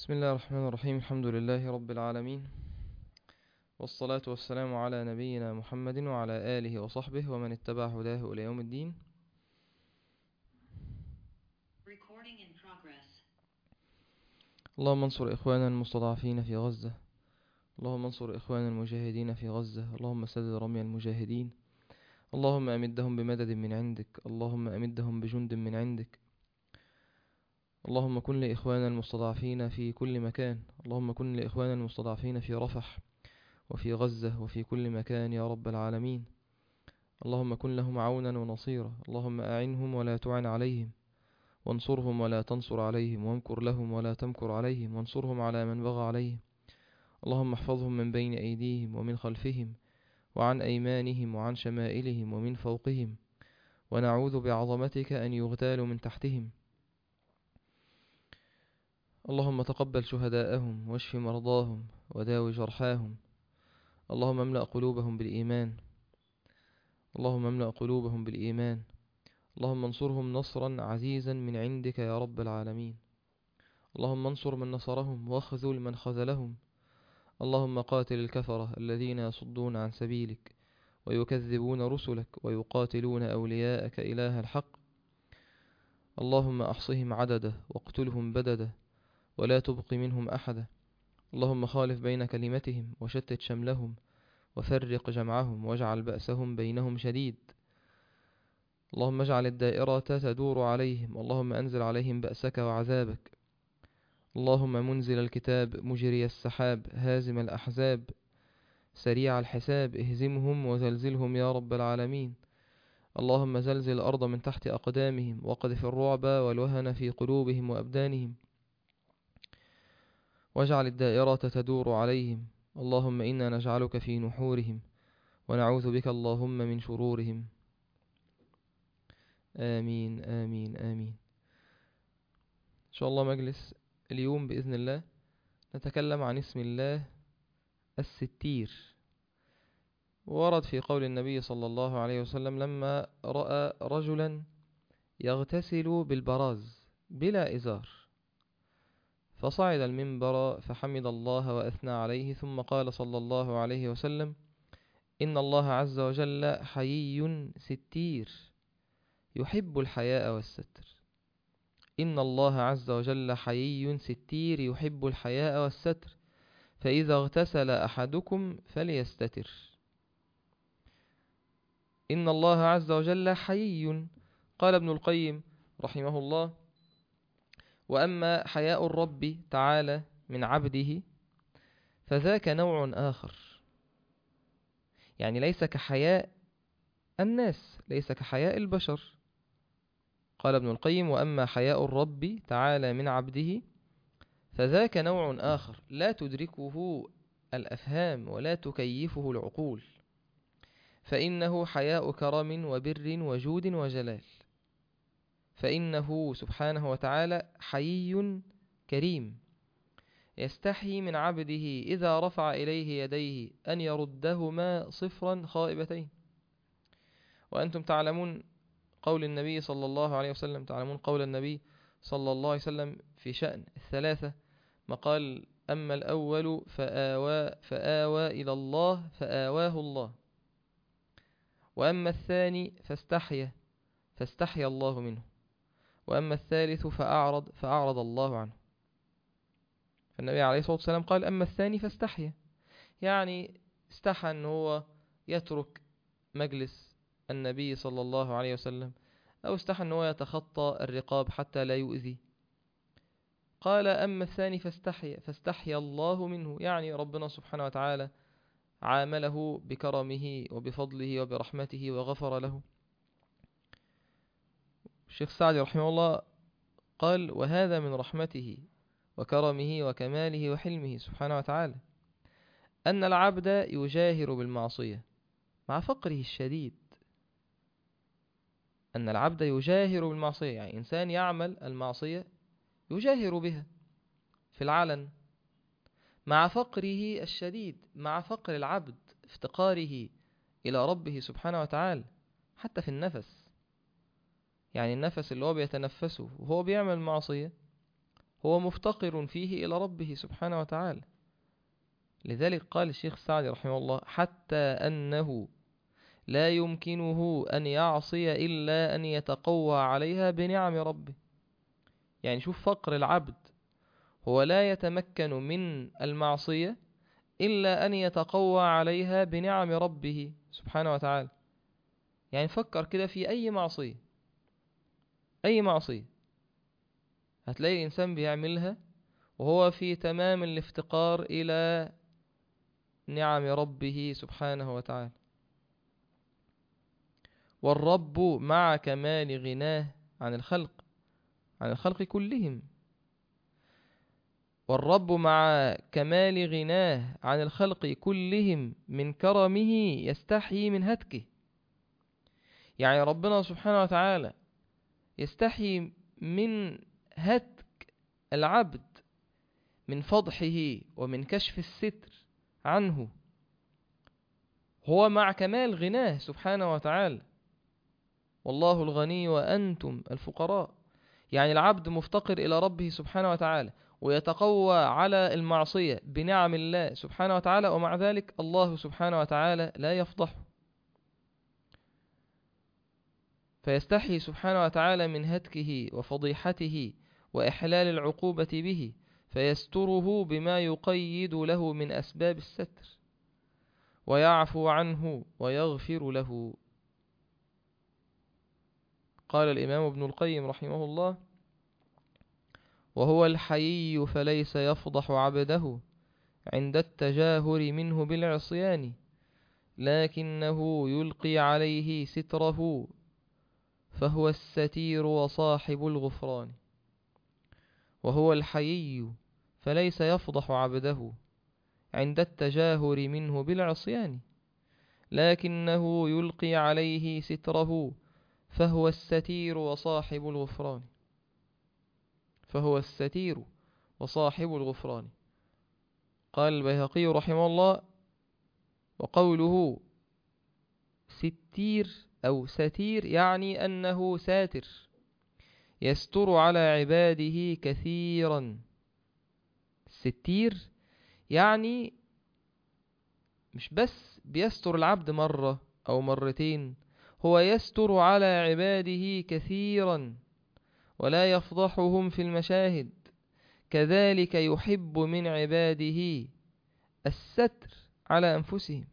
بسم الله الرحمن الرحيم. الحمد لله رب العالمين، والصلاة والسلام على نبينا محمد وعلى آله وصحبه ومن اتبع هداه إلى يوم الدين. اللهم انصر إخواننا المستضعفين في غزة، اللهم انصر إخواننا المجاهدين في غزة، اللهم سدد رمي المجاهدين، اللهم أمدهم بمدد من عندك، اللهم أمدهم بجند من عندك. اللهم كن لإخواننا المستضعفين في كل مكان، اللهم كن لإخواننا المستضعفين في رفح وفي غزة وفي كل مكان يا رب العالمين. اللهم كن لهم عونا ونصيرا، اللهم أعنهم ولا تعن عليهم، وانصرهم ولا تنصر عليهم، وامكر لهم ولا تمكر عليهم، وانصرهم على من بغى عليهم. اللهم احفظهم من بين أيديهم ومن خلفهم وعن أيمانهم وعن شمائلهم ومن فوقهم، ونعوذ بعظمتك أن يغتالوا من تحتهم. اللهم تقبل شهداءهم واشف مرضاهم وداوي جرحاهم. اللهم املأ قلوبهم بالإيمان، اللهم املأ قلوبهم بالإيمان. اللهم انصرهم نصرا عزيزا من عندك يا رب العالمين. اللهم انصر من نصرهم واخذل من خذلهم. اللهم قاتل الكفرة الذين يصدون عن سبيلك ويكذبون رسلك ويقاتلون أولياءك إله الحق. اللهم أحصهم عددا واقتلهم بددا ولا تبق منهم أحدا. اللهم خالف بين كلمتهم وشتت شملهم وفرق جمعهم واجعل بأسهم بينهم شديد. اللهم اجعل الدائرة تدور عليهم، اللهم أنزل عليهم بأسك وعذابك. اللهم منزل الكتاب مجري السحاب هازم الأحزاب سريع الحساب اهزمهم وزلزلهم يا رب العالمين. اللهم زلزل الأرض من تحت أقدامهم وقذف الرعب والوهن في قلوبهم وأبدانهم، واجعل الدائرة تدور عليهم. اللهم إنا نجعلك في نحورهم ونعوذ بك اللهم من شرورهم. آمين آمين آمين. إن شاء الله مجلس اليوم بإذن الله نتكلم عن اسم الله الستير. ورد في قول النبي صلى الله عليه وسلم لما رأى رجلا يغتسل بالبراز بلا إزار، فصعد المنبر فحمد الله وأثنى عليه، ثم قال صلى الله عليه وسلم: إن الله عز وجل حيي ستير يحب الحياء والستر. إن الله عز وجل حيي ستير يحب الحياء والستر، فإذا اغتسل أحدكم فليستتر. إن الله عز وجل حيي. قال ابن القيم رحمه الله: وأما حياء الرب تعالى من عبده فذاك نوع آخر، يعني ليس كحياء الناس، ليس كحياء البشر. قال ابن القيم: وأما حياء الرب تعالى من عبده فذاك نوع آخر لا تدركه الأفهام ولا تكيفه العقول، فإنه حياء كرم وبر وجود وجلال. فإنه سبحانه وتعالى حيي كريم يستحي من عبده إذا رفع إليه يديه أن يردهما صفرا خائبتين. وأنتم تعلمون قول النبي صلى الله عليه وسلم، تعلمون قول النبي صلى الله عليه وسلم في شأن الثلاثة، ما قال: أما الأول فآوى إلى الله فآواه الله، وأما الثاني فاستحيا الله منه، وأما الثالث فأعرض الله عنه. فالنبي عليه الصلاة والسلام قال: أما الثاني فاستحيا، يعني استحى أن هو يترك مجلس النبي صلى الله عليه وسلم، أو استحى أن هو يتخطى الرقاب حتى لا يؤذي. قال: أما الثاني فاستحيا الله منه، يعني ربنا سبحانه وتعالى عامله بكرمه وبفضله وبرحمته وغفر له. الشيخ سعدي رحمه الله قال: وهذا من رحمته وكرمه وكماله وحلمه سبحانه وتعالى أن العبد يجاهر بالمعصية مع فقره الشديد. أن العبد يجاهر بالمعصية، يعني إنسان يعمل المعصية يجاهر بها في العلن مع فقره الشديد، مع فقر العبد افتقاره إلى ربه سبحانه وتعالى حتى في النفس. يعني النفس اللي هو بيتنفسه وهو بيعمل معصية هو مفتقر فيه إلى ربه سبحانه وتعالى. لذلك قال الشيخ السعدي رحمه الله: حتى أنه لا يمكنه أن يعصي إلا أن يتقوى عليها بنعم ربه. يعني شوف فقر العبد، هو لا يتمكن من المعصية إلا أن يتقوى عليها بنعم ربه سبحانه وتعالى. يعني فكر كده في أي معصية، أي معصية هتلاقي الإنسان بيعملها وهو في تمام الافتقار إلى نعم ربه سبحانه وتعالى. والرب مع كمال غناه عن الخلق كلهم. والرب مع كمال غناه عن الخلق كلهم من كرمه يستحيي من هتكه. يعني ربنا سبحانه وتعالى يستحيي من هتك العبد، من فضحه ومن كشف الستر عنه، هو مع كمال غناه سبحانه وتعالى. والله الغني وأنتم الفقراء. يعني العبد مفتقر إلى ربه سبحانه وتعالى ويتقوى على المعصية بنعم الله سبحانه وتعالى، ومع ذلك الله سبحانه وتعالى لا يفضحه، فيستحي سبحانه وتعالى من هتكه وفضيحته وإحلال العقوبة به، فيستره بما يقيد له من أسباب الستر، ويعفو عنه ويغفر له. قال الإمام ابن القيم رحمه الله: وهو الحيي فليس يفضح عبده عند التجاهر منه بالعصيان، لكنه يلقي عليه ستره، فهو الستير وصاحب الغفران. وهو الحيي فليس يفضح عبده عند التجاهر منه بالعصيان، لكنه يلقي عليه ستره، فهو الستير وصاحب الغفران. فهو الستير وصاحب الغفران. قال البيهقي رحمه الله: وقوله ستير أو ستير يعني أنه ساتر، يستر على عباده كثيرا. الستير يعني مش بس بيستر العبد مرة أو مرتين، هو يستر على عباده كثيرا ولا يفضحهم في المشاهد. كذلك يحب من عباده الستر على أنفسهم.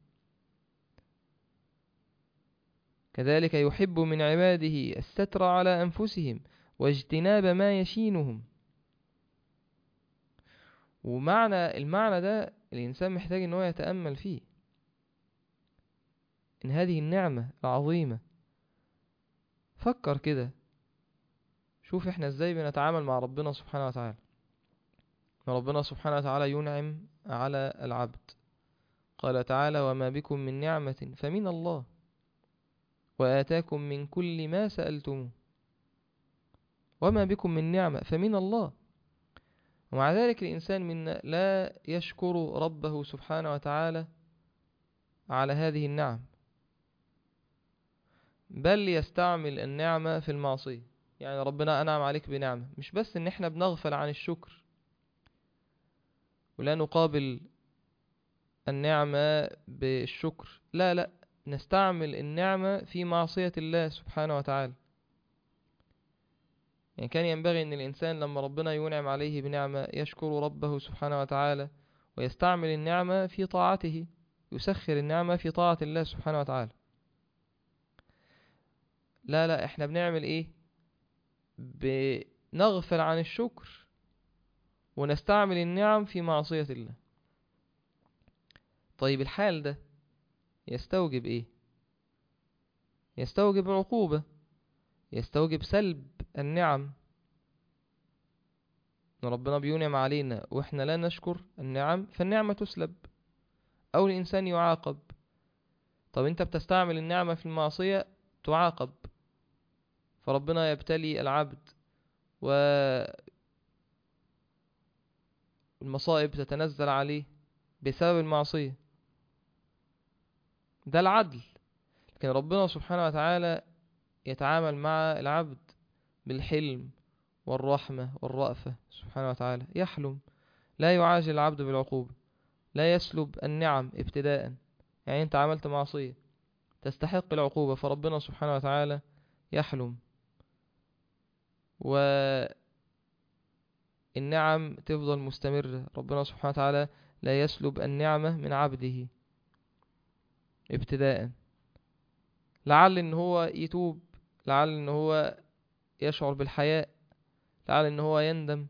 كذلك يحب من عباده الستر على أنفسهم واجتناب ما يشينهم. المعنى ده الإنسان محتاج أنه يتأمل فيه، إن هذه النعمة العظيمة. فكر كده، شوف احنا ازاي بنتعامل مع ربنا سبحانه وتعالى. ربنا سبحانه وتعالى ينعم على العبد. قال تعالى: وما بكم من نعمة فمن الله وآتاكم من كل ما سألتموه. وما بكم من نعمة فمن الله. ومع ذلك الإنسان منا لا يشكر ربه سبحانه وتعالى على هذه النعم، بل يستعمل النعمة في المعصية. يعني ربنا أنعم عليك بنعمة، مش بس إن احنا بنغفل عن الشكر ولا نقابل النعمة بالشكر، لا، نستعمل النعمة في معصية الله سبحانه وتعالى. يعني كان ينبغي أن الإنسان لما ربنا ينعم عليه بنعمة يشكر ربه سبحانه وتعالى ويستعمل النعمة في طاعته، يسخر النعمة في طاعة الله سبحانه وتعالى. لا، احنا بنعمل ايه؟ بنغفل عن الشكر ونستعمل النعم في معصية الله. طيب الحال ده يستوجب ايه؟ يستوجب عقوبة، يستوجب سلب النعم. ربنا بينعم علينا واحنا لا نشكر النعم، فالنعمة تسلب او الانسان يعاقب. طب انت بتستعمل النعمة في المعصية، تعاقب. فربنا يبتلي العبد والمصائب تتنزل عليه بسبب المعصية. ده العدل. لكن ربنا سبحانه وتعالى يتعامل مع العبد بالحلم والرحمة والرأفة سبحانه وتعالى. يحلم، لا يعاجل العبد بالعقوبة، لا يسلب النعم ابتداء. يعني انت عملت معصية تستحق العقوبة، فربنا سبحانه وتعالى يحلم، والنعم تفضل مستمرة. ربنا سبحانه وتعالى لا يسلب النعمة من عبده ابتداء، لعل ان هو يتوب، لعل ان هو يشعر بالحياء، لعل ان هو يندم.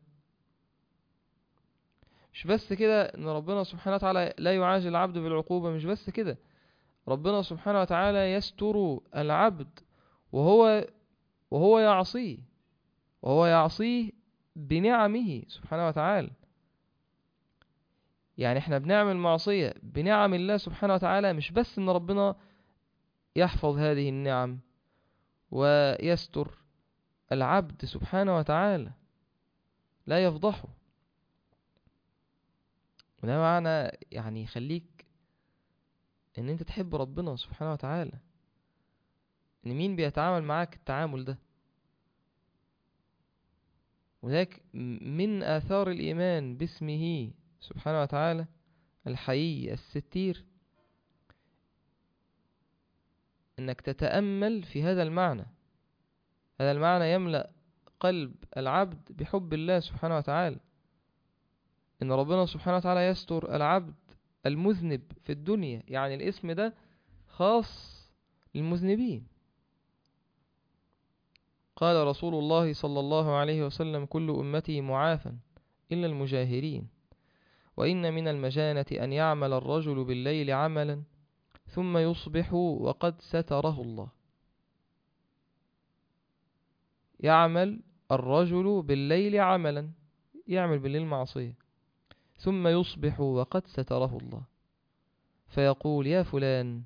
مش بس كده ان ربنا سبحانه وتعالى لا يعاجل العبد بالعقوبة، مش بس كده، ربنا سبحانه وتعالى يستر العبد وهو يعصيه، وهو يعصيه بنعمه سبحانه وتعالى. يعني احنا بنعمل معصية بنعم الله سبحانه وتعالى، مش بس ان ربنا يحفظ هذه النعم ويستر العبد سبحانه وتعالى، لا يفضحه. وده معنى يعني يخليك ان انت تحب ربنا سبحانه وتعالى، ان مين بيتعامل معاك التعامل ده. وذلك من آثار الإيمان باسمه سبحانه وتعالى الحيي الستير، انك تتأمل في هذا المعنى. هذا المعنى يملأ قلب العبد بحب الله سبحانه وتعالى، ان ربنا سبحانه وتعالى يستر العبد المذنب في الدنيا. يعني الاسم ده خاص للمذنبين. قال رسول الله صلى الله عليه وسلم: كل أمتي معافى إلا المجاهرين، وإن من المجانة أن يعمل الرجل بالليل عملا ثم يصبح وقد ستره الله. يعمل الرجل بالليل عملا، يعمل بالليل معصية، ثم يصبح وقد ستره الله، فيقول: يا فلان،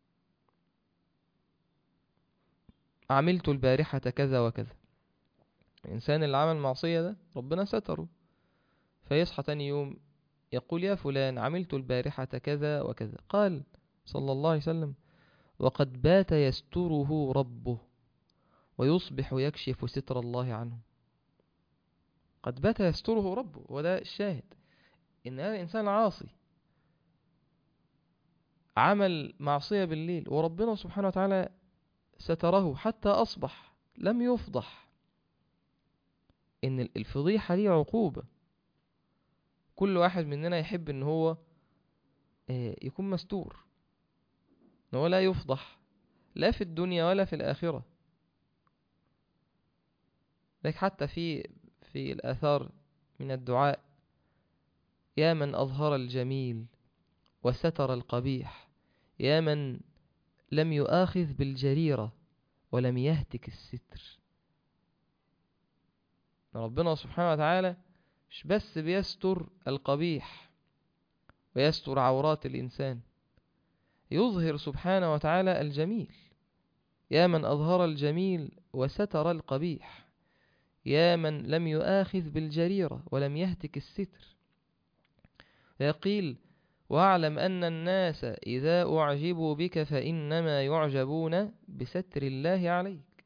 عملت البارحة كذا وكذا. الإنسان اللي عمل معصية ده ربنا ستره، فيصحى تاني يوم يقول: يا فلان، عملت البارحة كذا وكذا. قال صلى الله عليه وسلم: وقد بات يستره ربه ويصبح يكشف ستر الله عنه. قد بات يستره ربه، وده الشاهد، إن هذا الإنسان عاصي عمل معصية بالليل، وربنا سبحانه وتعالى ستره حتى أصبح لم يفضح. إن الفضيحة دي عقوبة. كل واحد مننا يحب إن هو يكون مستور، إن هو لا يفضح، لا في الدنيا ولا في الآخرة. لذلك حتى في الآثار من الدعاء: يا من أظهر الجميل وستر القبيح، يا من لم يؤاخذ بالجريرة ولم يهتك الستر. ربنا سبحانه وتعالى مش بس بيستر القبيح ويستر عورات الإنسان، يظهر سبحانه وتعالى الجميل. يا من أظهر الجميل وستر القبيح، يا من لم يؤاخذ بالجريرة ولم يهتك الستر. يقيل: واعلم أن الناس إذا أعجبوا بك فإنما يعجبون بستر الله عليك.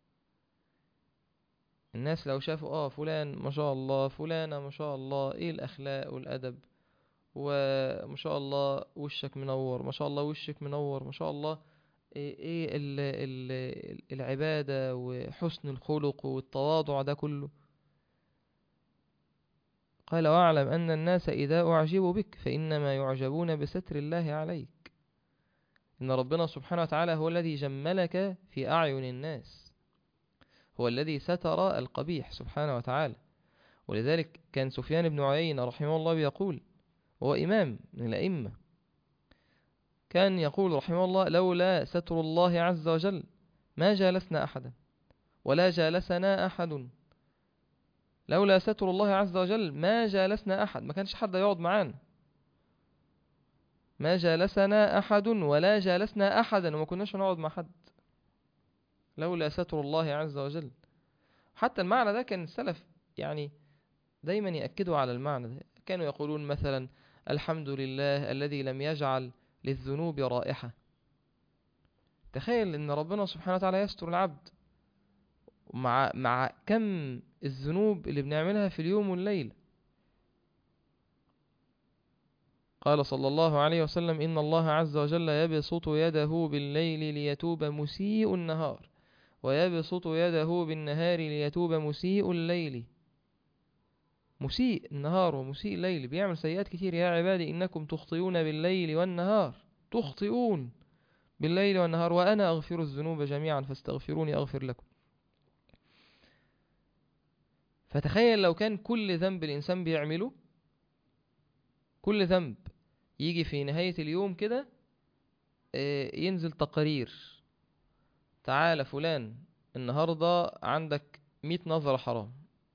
الناس لو شافوا فلان ما شاء الله، فلانة ما شاء الله، ايه الأخلاق والأدب، وما شاء الله وشك منور، ما شاء الله وشك منور، ما شاء الله ايه العبادة وحسن الخلق والتواضع ده كله. قال: واعلم أن الناس إذا أعجبوا بك فإنما يعجبون بستر الله عليك. إن ربنا سبحانه وتعالى هو الذي جملك في أعين الناس، هو الذي ستر القبيح سبحانه وتعالى. ولذلك كان سفيان بن عيينة رحمه الله يقول، وهو إمام من الأئمة، كان يقول رحمه الله: لولا ستر الله عز وجل ما جالسنا أحدا ولا جالسنا أحد. لولا ستر الله عز وجل ما جالسنا أحد، ما كانش حد يقعد معانا. ما جالسنا أحد ولا جالسنا أحدا، وما كناش نقعد مع حد لولا ستر الله عز وجل. حتى المعنى ده كان السلف يعني دايما يأكدوا على المعنى ده. كانوا يقولون مثلا: الحمد لله الذي لم يجعل للذنوب رائحة. تخيل ان ربنا سبحانه وتعالى يستر العبد، مع كم الذنوب اللي بنعملها في اليوم والليل. قال صلى الله عليه وسلم: إن الله عز وجل يبسط يده بالليل ليتوب مسيء النهار، ويبسط يده بالنهار ليتوب مسيء الليل. مسيء النهار ومسيء الليل بيعمل سيئات كتير. يا عبادي إنكم تخطئون بالليل والنهار، تخطئون بالليل والنهار وأنا أغفر الذنوب جميعا فاستغفروني أغفر لكم. فتخيل لو كان كل ذنب الإنسان بيعمله، كل ذنب يجي في نهاية اليوم كده ينزل تقرير: تعال فلان النهاردة عندك 100 نظرة حرام،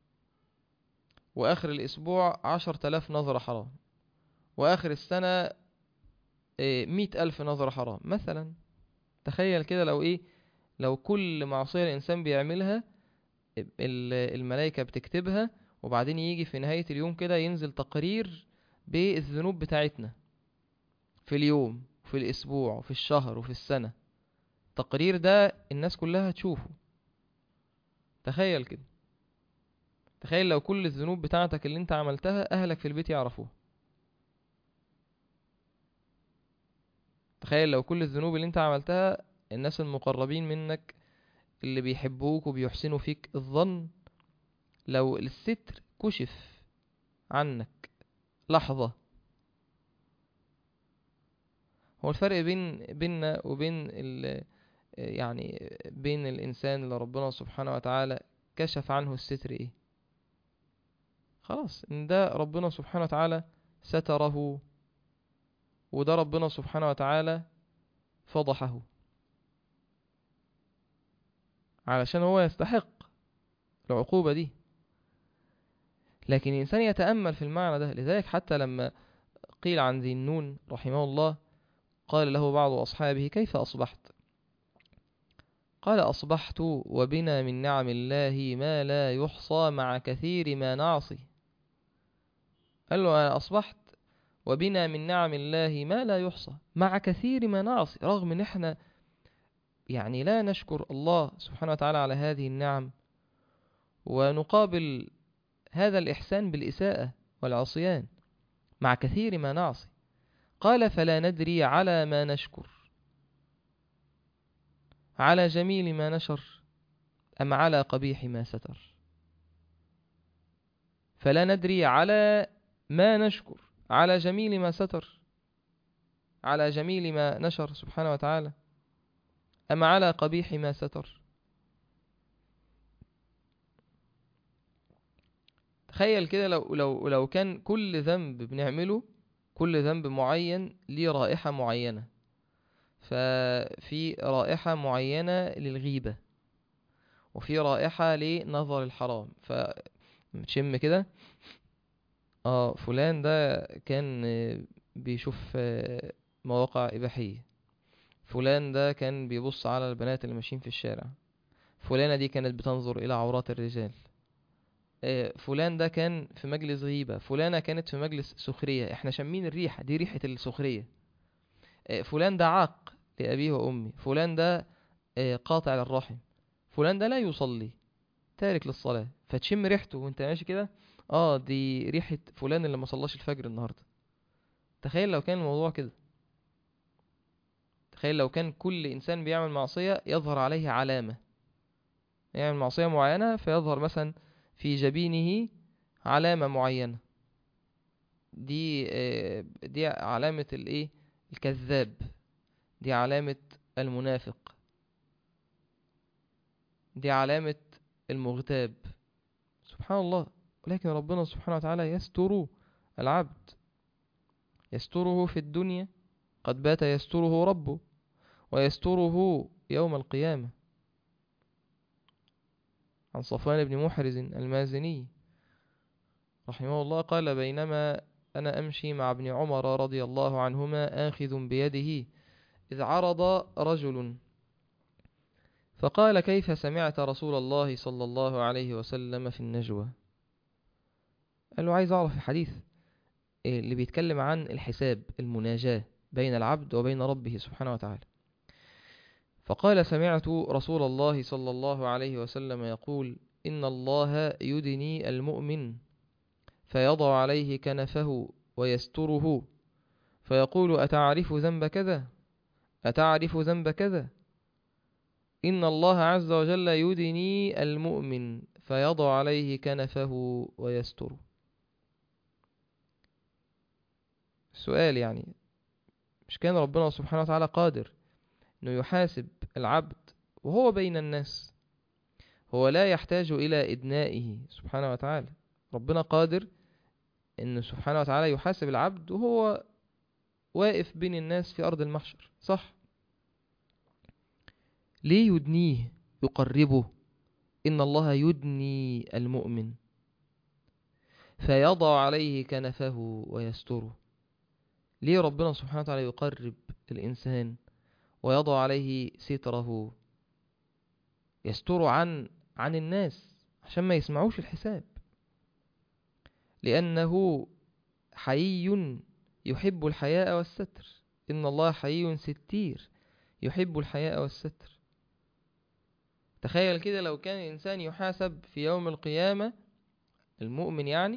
وآخر الأسبوع 10,000 نظرة حرام، وآخر السنة 100,000 نظرة حرام مثلا. تخيل كده لو كل معصية الإنسان بيعملها الملائكة بتكتبها، وبعدين يجي في نهاية اليوم كده ينزل تقرير بالذنوب بتاعتنا في اليوم وفي الأسبوع وفي الشهر وفي السنة. التقرير ده الناس كلها تشوفه. تخيل كده، تخيل لو كل الذنوب بتاعتك اللي انت عملتها أهلك في البيت يعرفوها. تخيل لو كل الذنوب اللي انت عملتها الناس المقربين منك اللي بيحبوك وبيحسنوا فيك الظن، لو الستر كشف عنك لحظة. هو الفرق بيننا وبين يعني بين الإنسان اللي ربنا سبحانه وتعالى كشف عنه الستر ايه؟ خلاص ان ده ربنا سبحانه وتعالى ستره، وده ربنا سبحانه وتعالى فضحه علشان هو يستحق العقوبة دي. لكن الإنسان يتأمل في المعنى ده. لذلك حتى لما قيل عن ذي النون رحمه الله، قال له بعض أصحابه: كيف أصبحت؟ قال: أصبحت وبنا من نعم الله ما لا يحصى مع كثير ما نعصي. قال له: أنا أصبحت وبنا من نعم الله ما لا يحصى مع كثير ما نعصي، رغم ان احنا يعني لا نشكر الله سبحانه وتعالى على هذه النعم، ونقابل هذا الإحسان بالإساءة والعصيان مع كثير ما نعصي. قال: فلا ندري على ما نشكر، على جميل ما نشر أم على قبيح ما ستر. فلا ندري على ما نشكر، على جميل ما ستر، على جميل ما نشر سبحانه وتعالى، أم على قبيح ما ستر. تخيل كده لو كان كل ذنب بنعمله، كل ذنب معين ليه رائحة معينة. ففي رائحة معينة للغيبة، وفي رائحة لنظر الحرام. فتشم كده: فلان ده كان بيشوف مواقع إباحية، فلان ده كان بيبص على البنات اللي ماشيين في الشارع، فلانة دي كانت بتنظر إلى عورات الرجال، فلان ده كان في مجلس غيبة، فلانة كانت في مجلس سخرية، احنا شامين الريحة دي، ريحة السخرية. فلان ده عاق لأبيه وأمي، فلان ده قاطع للرحم، فلان ده لا يصلي، تارك للصلاة. فتشم ريحته وانت ماشي كده: دي ريحة فلان اللي ما صلاش الفجر النهاردة. تخيل لو كان الموضوع كده. تخيل لو كان كل إنسان بيعمل معصية يظهر عليه علامة، يعمل معصية معينة فيظهر مثلا في جبينه علامة معينة. دي علامة الايه؟ الكذاب، دي علامة المنافق، دي علامة المغتاب. سبحان الله. ولكن ربنا سبحانه وتعالى يستر العبد، يستره في الدنيا، قد بات يستره ربه، ويستره يوم القيامة. عن صفوان بن محرز المازني رحمه الله قال: بينما أنا أمشي مع ابن عمر رضي الله عنهما آخذ بيده، إذ عرض رجل فقال: كيف سمعت رسول الله صلى الله عليه وسلم في النجوى؟ قال له: عايز أعرف الحديث اللي بيتكلم عن الحساب، المناجاة بين العبد وبين ربه سبحانه وتعالى. فقال: سمعت رسول الله صلى الله عليه وسلم يقول: إن الله يدني المؤمن فيضع عليه كنفه ويستره فيقول أتعرف ذنب كذا أتعرف ذنب كذا. إن الله عز وجل يدني المؤمن فيضع عليه كنفه ويستره. السؤال يعني، مش كان ربنا سبحانه وتعالى قادر أنه يحاسب العبد وهو بين الناس؟ هو لا يحتاج إلى إدنائه سبحانه وتعالى. ربنا قادر أنه سبحانه وتعالى يحاسب العبد وهو واقف بين الناس في أرض المحشر، صح؟ ليه يدنيه يقربه؟ إن الله يدني المؤمن فيضع عليه كنفه ويستره. ليه ربنا سبحانه وتعالى يقرب الإنسان ويضع عليه ستره، يستره عن الناس عشان ما يسمعوش الحساب؟ لأنه حيي يحب الحياء والستر. إن الله حيي ستير يحب الحياء والستر. تخيل كده لو كان الإنسان يحاسب في يوم القيامة، المؤمن يعني،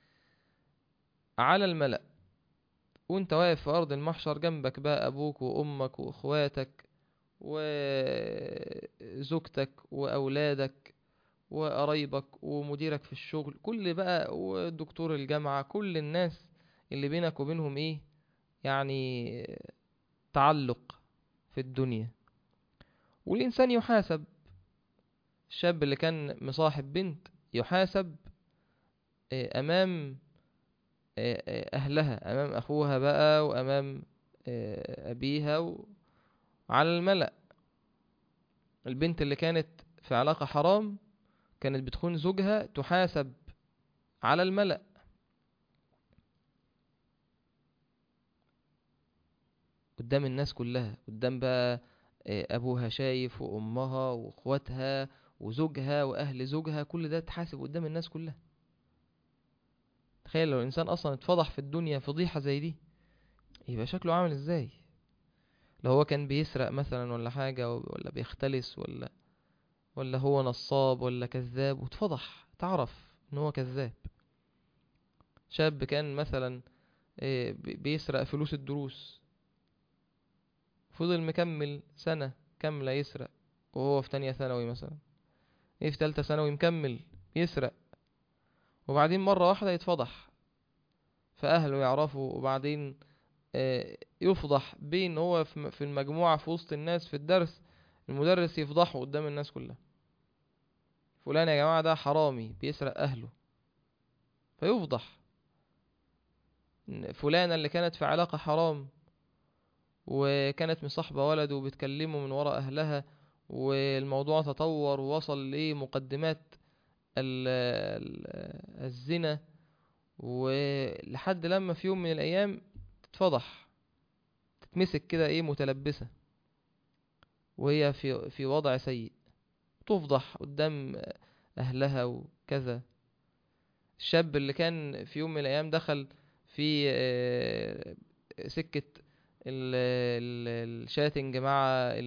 على الملأ، وانت واقف في أرض المحشر، جنبك بقى أبوك وأمك وأخواتك وزوجتك وأولادك وقرايبك ومديرك في الشغل، كل بقى، ودكتور الجامعة، كل الناس اللي بينك وبينهم ايه يعني تعلق في الدنيا. والإنسان يحاسب، الشاب اللي كان مصاحب بنت يحاسب أمام أهلها، أمام أخوها بقى وأمام أبيها وعلى الملأ. البنت اللي كانت في علاقة حرام، كانت بتخون زوجها، تحاسب على الملأ. قدام الناس كلها، قدام بقى أبوها شايف وأمها وأخواتها وزوجها وأهل زوجها، كل ده تحاسب قدام الناس كلها. تخيل لو الإنسان أصلا اتفضح في الدنيا فضيحة زي دي، يبقى شكله عامل ازاي؟ لو هو كان بيسرق مثلا ولا حاجة، ولا بيختلس، ولا هو نصاب ولا كذاب، واتفضح تعرف ان هو كذاب. شاب كان مثلا بيسرق فلوس الدروس، فضل مكمل سنة كاملة يسرق وهو في تانية ثانوي مثلا، في تالتة ثانوي مكمل يسرق، وبعدين مرة واحدة يتفضح فأهله يعرفوا، وبعدين يفضح بين هو في المجموعة في وسط الناس في الدرس، المدرس يفضحه قدام الناس كلها، فلان يا جماعة ده حرامي بيسرق أهله، فيفضح. فلانة اللي كانت في علاقة حرام وكانت مصاحبة ولد وبتكلمه من وراء أهلها، والموضوع تطور ووصل لمقدمات الزنا، ولحد لما في يوم من الأيام تتفضح، تتمسك كده متلبسة وهي في وضع سيء، تفضح قدام أهلها وكذا. الشاب اللي كان في يوم من الأيام دخل في سكة الشاتنج مع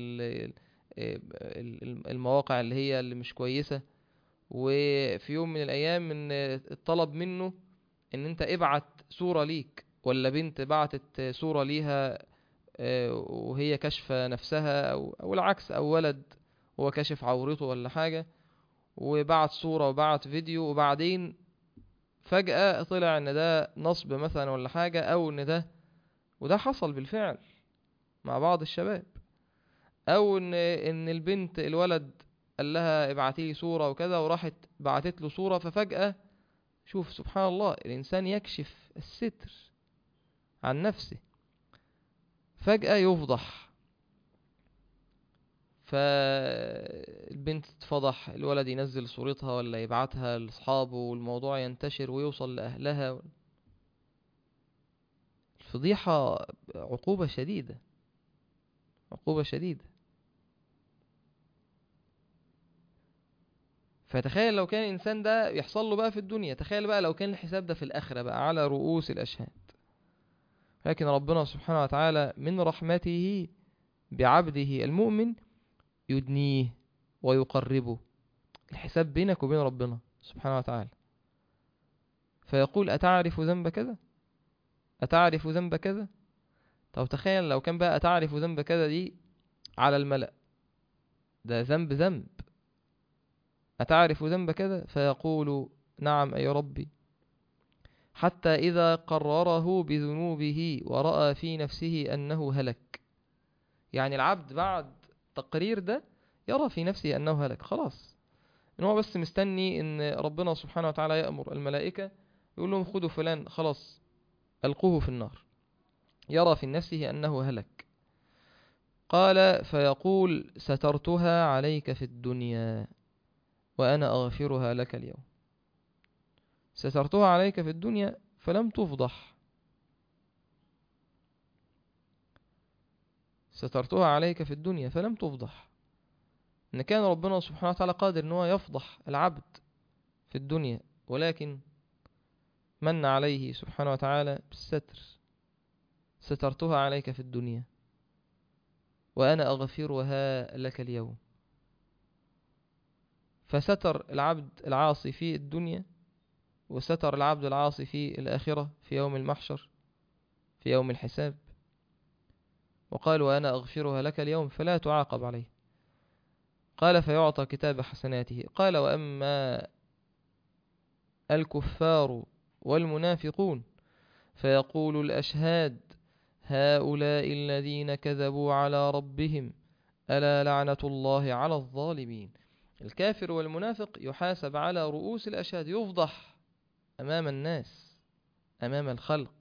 المواقع اللي هي اللي مش كويسة، وفي يوم من الأيام ان اتطلب منه ان انت ابعت صورة ليك، ولا بنت بعتت صورة ليها وهي كشفة نفسها، أو العكس، أو ولد هو كشف عورته ولا حاجة وبعت صورة وبعت فيديو، وبعدين فجأة طلع ان ده نصب مثلا ولا حاجة، او ان ده، وده حصل بالفعل مع بعض الشباب، او ان البنت الولد قال لها ابعتي لي صورة وكذا، وراحت بعتت له صورة، ففجأة شوف سبحان الله، الانسان يكشف الستر عن نفسه، فجأة يفضح، فالبنت تتفضح، الولد ينزل صورتها ولا يبعتها لاصحابه، والموضوع ينتشر ويوصل لأهلها. الفضيحة عقوبة شديدة، عقوبة شديدة. فتخيل لو كان الإنسان ده يحصل له بقى في الدنيا، تخيل بقى لو كان الحساب ده في الآخرة بقى على رؤوس الأشهاد. لكن ربنا سبحانه وتعالى من رحمته بعبده المؤمن يدنيه ويقربه. الحساب بينك وبين ربنا سبحانه وتعالى. فيقول أتعرف ذنب كذا، أتعرف ذنب كذا. طب تخيل لو كان بقى أتعرف ذنب كذا دي على الملأ، ده ذنب ذنب. أتعرف ذنب كذا، فيقول نعم أي ربي، حتى إذا قرره بذنوبه ورأى في نفسه أنه هلك. يعني العبد بعد تقرير ده يرى في نفسه أنه هلك خلاص، إن هو بس مستني إن ربنا سبحانه وتعالى يأمر الملائكة يقول لهم خذوا فلان خلاص ألقوه في النار، يرى في نفسه أنه هلك. قال فيقول سترتها عليك في الدنيا وأنا أغفرها لك اليوم. سترتها عليك في الدنيا فلم تفضح، سترتها عليك في الدنيا فلم تفضح. إن كان ربنا سبحانه وتعالى قادر إن هو يفضح العبد في الدنيا، ولكن من عليه سبحانه وتعالى بالستر. سترتها عليك في الدنيا وأنا أغفرها لك اليوم. فستر العبد العاصي في الدنيا، وستر العبد العاصي في الآخرة في يوم المحشر في يوم الحساب. وقال وأنا أغفرها لك اليوم فلا تعاقب عليه. قال فيعطى كتاب حسناته. قال وأما الكفار والمنافقون فيقول الأشهاد هؤلاء الذين كذبوا على ربهم ألا لعنة الله على الظالمين. الكافر والمنافق يحاسب على رؤوس الأشهاد، يفضح أمام الناس أمام الخلق.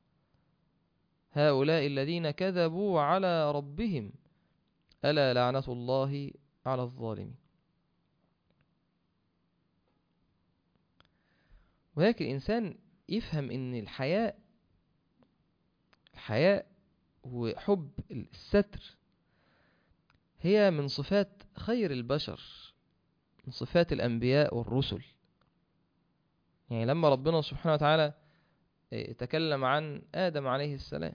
هؤلاء الذين كذبوا على ربهم ألا لعنة الله على الظالمين. وهيك الإنسان يفهم أن الحياء وحب الستر هي من صفات خير البشر، من صفات الأنبياء والرسل. يعني لما ربنا سبحانه وتعالى تكلم عن آدم عليه السلام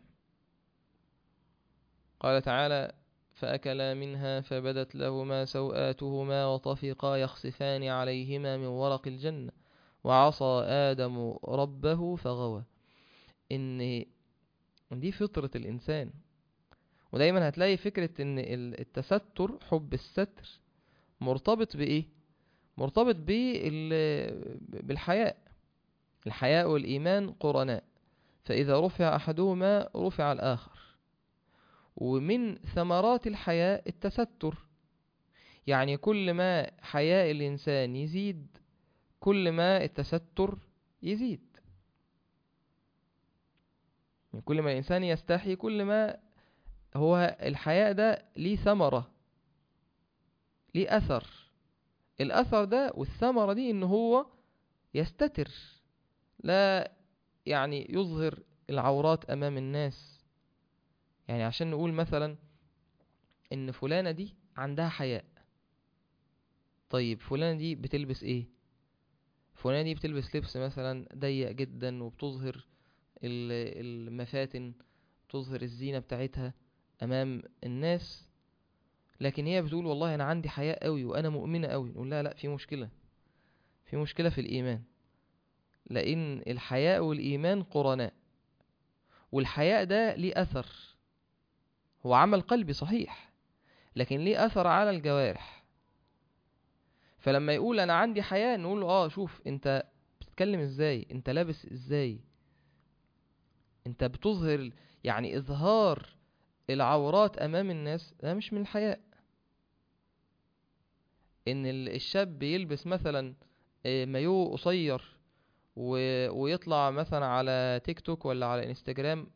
قال تعالى فأكلا منها فبدت لهما سوآتهما وطفقا يخصفان عليهما من ورق الجنة وعصى آدم ربه فغوى. إن دي فطرة الإنسان. ودايما هتلاقي فكرة إن التستر، حب الستر، مرتبط بإيه؟ مرتبط بالحياء. الحياء والإيمان قرناء، فإذا رفع أحدهما رفع الآخر. ومن ثمرات الحياء التستر. يعني كل ما حياء الإنسان يزيد كل ما التستر يزيد. يعني كل ما الإنسان يستحي كل ما هو الحياء ده ليه ثمرة، ليه أثر. الأثر ده والثمرة دي إن هو يستتر، لا يعني يظهر العورات أمام الناس. يعني عشان نقول مثلا إن فلانة دي عندها حياء. طيب فلانة دي بتلبس إيه؟ فلانة دي بتلبس لبس مثلا ضيق جدا وبتظهر المفاتن، تظهر الزينة بتاعتها أمام الناس، لكن هي بتقول والله أنا عندي حياء قوي وأنا مؤمنة قوي. نقول لها لا، في مشكلة، في مشكلة في الإيمان. لأن الحياء والإيمان قرناء، والحياء ده ليه أثر. هو عمل قلبي صحيح، لكن ليه أثر على الجوارح. فلما يقول أنا عندي حياء نقول له شوف أنت بتتكلم إزاي، أنت لابس إزاي، أنت بتظهر. يعني إظهار العورات أمام الناس ده مش من الحياء. إن الشاب يلبس مثلا مايو قصير ويطلع مثلا على تيك توك ولا على انستجرام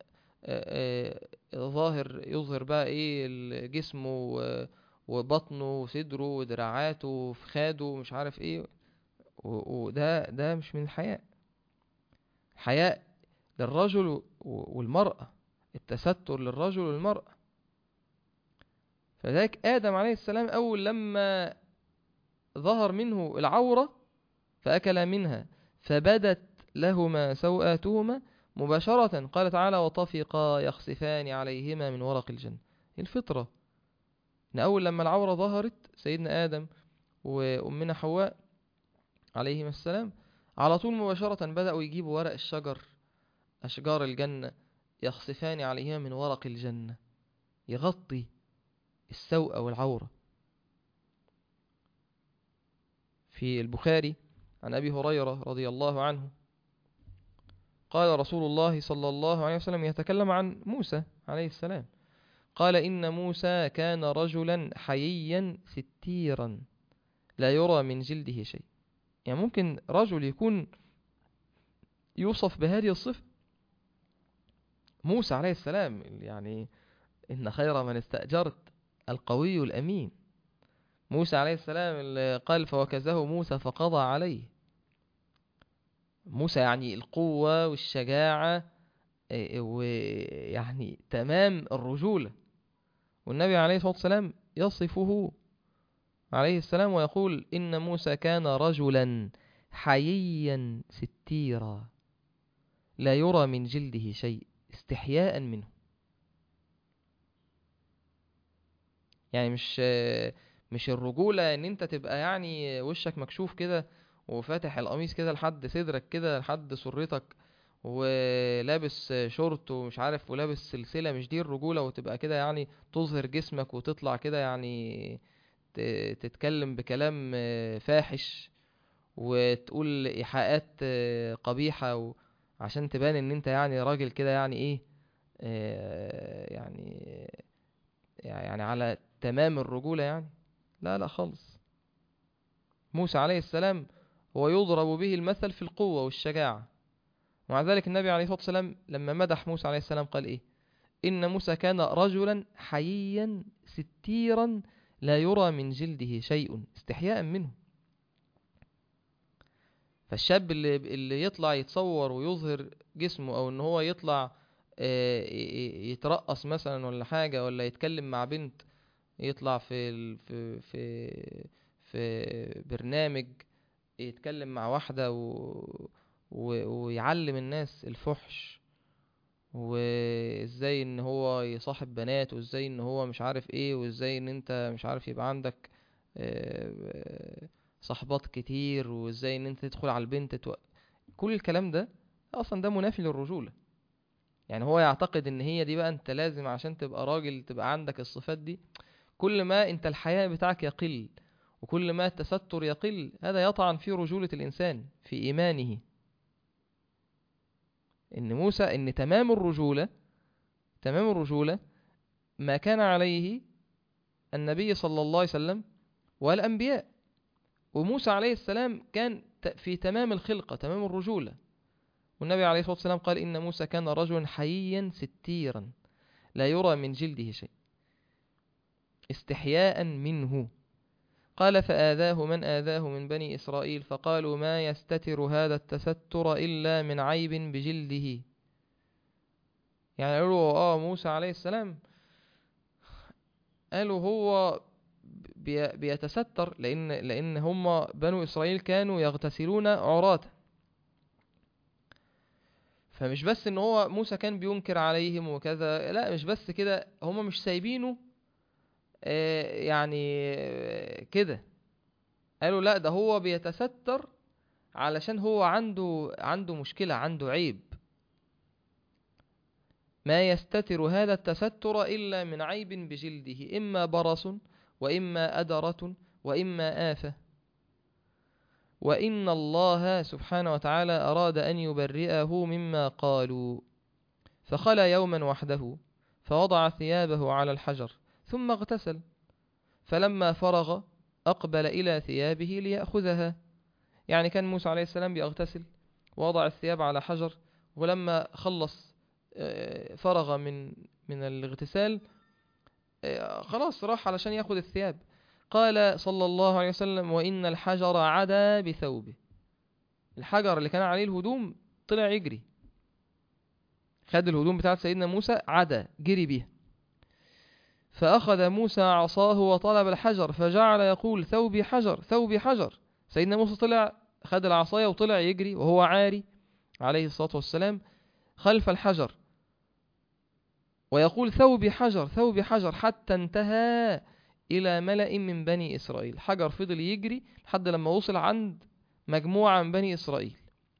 يظهر بقى ايه جسمه وبطنه وصدره ودراعاته وفخاده ومش عارف ايه، وده مش من الحياء. الحياء للرجل والمرأة، التستر للرجل والمرأة. فذلك آدم عليه السلام أول لما ظهر منه العورة فأكل منها فبدت لهما سوآتهما مباشرة. قال تعالى وطفقا يخصفان عليهما من ورق الجنة. الفطرة إن أول لما العورة ظهرت سيدنا آدم وأمنا حواء عليهما السلام، على طول مباشرة بدأوا يجيبوا ورق الشجر، أشجار الجنة، يخصفان عليها من ورق الجنة يغطي السوء والعورة. في البخاري عن أبي هريرة رضي الله عنه قال رسول الله صلى الله عليه وسلم يتكلم عن موسى عليه السلام، قال إن موسى كان رجلا حييا ستيرا لا يرى من جلده شيء. يعني ممكن رجل يكون يوصف بهذه الصفة، موسى عليه السلام، يعني إن خير من استأجرت القوي الأمين. موسى عليه السلام اللي قال فوكزه موسى فقضى عليه. موسى يعني القوة والشجاعة ويعني تمام الرجولة، والنبي عليه الصلاة والسلام يصفه عليه السلام ويقول إن موسى كان رجلا حييا ستيرا لا يرى من جلده شيء استحياء منه. يعني مش الرجولة ان انت تبقى يعني وشك مكشوف كده وفاتح القميص كده لحد صدرك كده لحد سرتك ولابس شورت ومش عارف ولابس سلسلة، مش دي الرجولة، وتبقى كده يعني تظهر جسمك وتطلع كده يعني تتكلم بكلام فاحش وتقول إيحاءات قبيحة عشان تبان ان انت يعني راجل كده يعني ايه، يعني على تمام الرجولة يعني. لا لا خالص. موسى عليه السلام هو يضرب به المثل في القوة والشجاعة، ومع ذلك النبي عليه الصلاة والسلام لما مدح موسى عليه السلام قال إيه؟ إن موسى كان رجلا حييا ستيرا لا يرى من جلده شيء استحياء منه. فالشاب اللي يطلع يتصور ويظهر جسمه، أو إن هو يطلع يترقص مثلا ولا حاجة، ولا يتكلم مع بنت، يطلع في برنامج يتكلم مع واحدة ويعلم الناس الفحش، وازاي ان هو يصاحب بنات، وازاي ان هو مش عارف ايه، وازاي ان انت مش عارف يبقى عندك صحبات كتير، وازاي ان انت تدخل على البنت كل الكلام ده اصلا ده منافي للرجولة. يعني هو يعتقد ان هي دي بقى انت لازم عشان تبقى راجل تبقى عندك الصفات دي. كل ما انت الحياء بتاعك يقل وكل ما التستر يقل، هذا يطعن في رجولة الإنسان في إيمانه. إن موسى إن تمام الرجولة ما كان عليه النبي صلى الله عليه وسلم والأنبياء، وموسى عليه السلام كان في تمام الخلقة تمام الرجولة. والنبي عليه الصلاة والسلام قال إن موسى كان رجلا حييا ستيرا لا يرى من جلده شيء استحياء منه. قال فآذاه من آذاه من بني إسرائيل فقالوا ما يستتر هذا التستر إلا من عيب بجلده. يعني قالوا موسى عليه السلام قالوا هو بيتستر لأن هم بنو إسرائيل كانوا يغتسلون عراة. فمش بس ان هو موسى كان بينكر عليهم وكذا، لا مش بس كده، هم مش سايبينه يعني كده. قالوا لا ده هو بيتستر علشان هو عنده مشكلة، عنده عيب. ما يستتر هذا التستر إلا من عيب بجلده، إما برص وإما أدرة وإما آفة، وإن الله سبحانه وتعالى أراد أن يبرئه مما قالوا. فخلى يوما وحده فوضع ثيابه على الحجر ثم اغتسل، فلما فرغ أقبل إلى ثيابه ليأخذها. يعني كان موسى عليه السلام بيغتسل ووضع الثياب على حجر، ولما خلص فرغ من الاغتسال خلاص راح علشان يأخذ الثياب. قال صلى الله عليه وسلم وإن الحجر عدا بثوبه، الحجر اللي كان عليه الهدوم طلع يجري، خد الهدوم بتاعت سيدنا موسى عدا جري بيها. فأخذ موسى عصاه وطلب الحجر فجعل يقول ثوبي حجر ثوبي حجر. سيدنا موسى طلع خد العصاية وطلع يجري وهو عاري عليه الصلاة والسلام خلف الحجر ويقول ثوبي حجر ثوبي حجر، حتى انتهى إلى ملأ من بني إسرائيل. الحجر فضل يجري لحد لما وصل عند مجموعة من بني إسرائيل،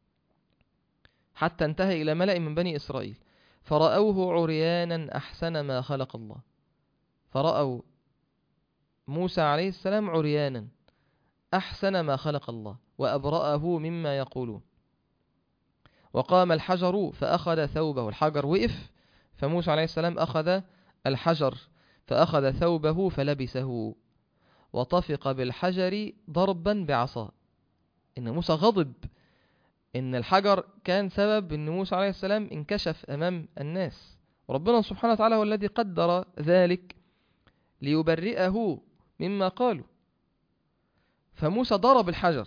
حتى انتهى إلى ملأ من بني إسرائيل، فرأوه عريانا أحسن ما خلق الله. فرأوا موسى عليه السلام عريانا أحسن ما خلق الله وأبرأه مما يقولون. وقام الحجر فأخذ ثوبه. الحجر وقف، فموسى عليه السلام أخذ الحجر فأخذ ثوبه فلبسه، وطفق بالحجر ضربا بعصاه. إن موسى غضب إن الحجر كان سبب إن موسى عليه السلام انكشف أمام الناس، وربنا سبحانه وتعالى هو الذي قدر ذلك ليبرئه مما قالوا. فموسى ضرب الحجر،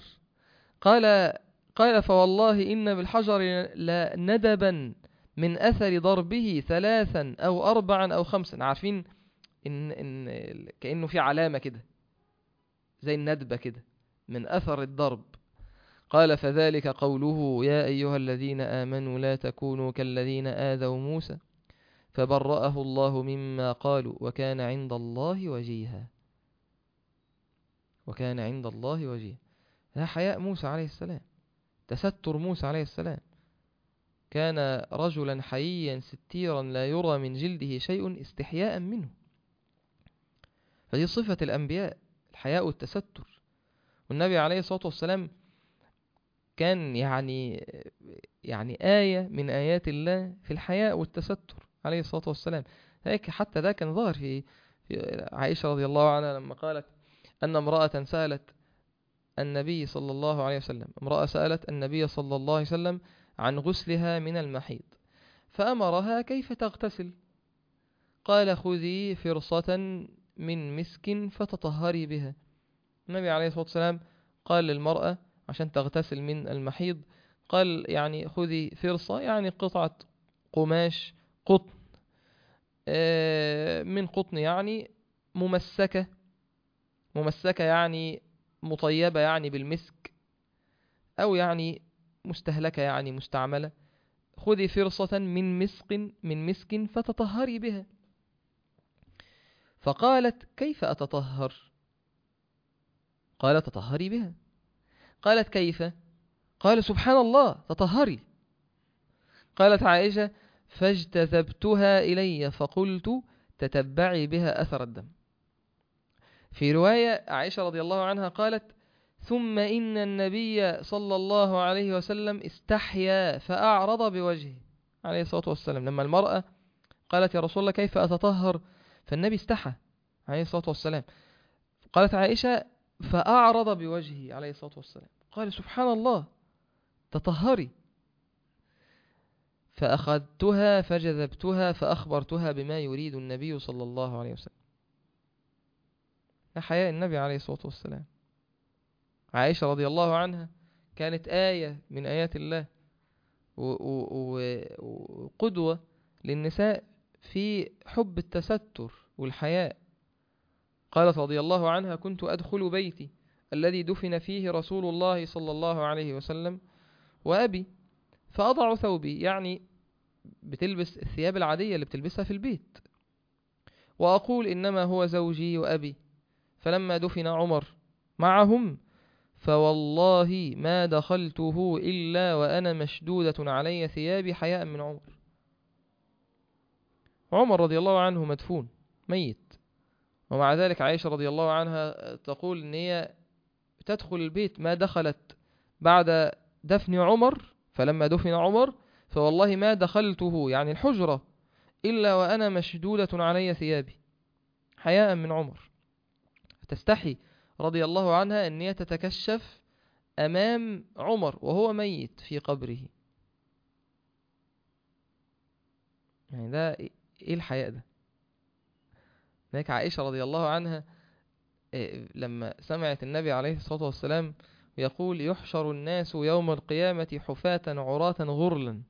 قال فوالله إن بالحجر لندبا من أثر ضربه 3 أو 4 أو 5. عارفين إن كأنه في علامة كده زي الندبة كده من أثر الضرب. قال فذلك قوله يا أيها الذين آمنوا لا تكونوا كالذين آذوا موسى فبرأه الله مما قالوا وكان عند الله وجيها. وكان عند الله وجيها. هذا حياء موسى عليه السلام، تستر موسى عليه السلام. كان رجلا حييا ستيرا لا يرى من جلده شيء استحياء منه. فدي صفة الأنبياء، الحياء والتستر. والنبي عليه الصلاة والسلام كان يعني آية من آيات الله في الحياء والتستر عليه الصلاة والسلام. هيك حتى ده كان ظاهر في عائشة رضي الله عنها لما قالت أن امرأة سألت النبي صلى الله عليه وسلم، امرأة سألت النبي صلى الله عليه وسلم عن غسلها من المحيض، فأمرها كيف تغتسل. قال خذي فرصة من مسك فتطهري بها. النبي عليه الصلاة والسلام قال للمرأة عشان تغتسل من المحيض، قال يعني خذي فرصة، يعني قطعة قماش قطن، من قطن يعني ممسكة يعني مطيبة يعني بالمسك، أو يعني مستهلكة يعني مستعملة. خذي فرصة من مسك فتطهري بها. فقالت كيف أتطهر؟ قال تطهري بها. قالت كيف؟ قال سبحان الله تطهري. قالت عائشة فاجتذبتها إلي فقلت تتبعي بها أثر الدم. في رواية عائشة رضي الله عنها قالت ثم إن النبي صلى الله عليه وسلم استحيا فأعرض بوجهه عليه الصلاة والسلام. لما المرأة قالت يا رسول الله كيف أتطهر، فالنبي استحى عليه الصلاة والسلام. قالت عائشة فأعرض بوجهه عليه الصلاة والسلام. قال سبحان الله تطهري. فأخذتها فجذبتها فأخبرتها بما يريد النبي صلى الله عليه وسلم. حياء النبي عليه الصلاة والسلام. عائشة رضي الله عنها كانت آية من آيات الله وقدوة للنساء في حب التستر والحياء. قالت رضي الله عنها كنت أدخل بيتي الذي دفن فيه رسول الله صلى الله عليه وسلم وأبي فأضع ثوبي، يعني بتلبس الثياب العادية اللي بتلبسها في البيت، وأقول إنما هو زوجي وأبي. فلما دفن عمر معهم فوالله ما دخلته إلا وأنا مشدودة علي ثيابي حياء من عمر. عمر رضي الله عنه مدفون ميت، ومع ذلك عائشة رضي الله عنها تقول إن هي تدخل البيت ما دخلت بعد دفن عمر، فلما دفن عمر فوالله ما دخلته يعني الحجرة إلا وأنا مشدودة علي ثيابي حياء من عمر. تستحي رضي الله عنها أن هي تتكشف أمام عمر وهو ميت في قبره. يعني ده إيه الحياء ده؟ هناك عائشة رضي الله عنها لما سمعت النبي عليه الصلاة والسلام يقول يحشر الناس يوم القيامة حفاة عراة غرلا،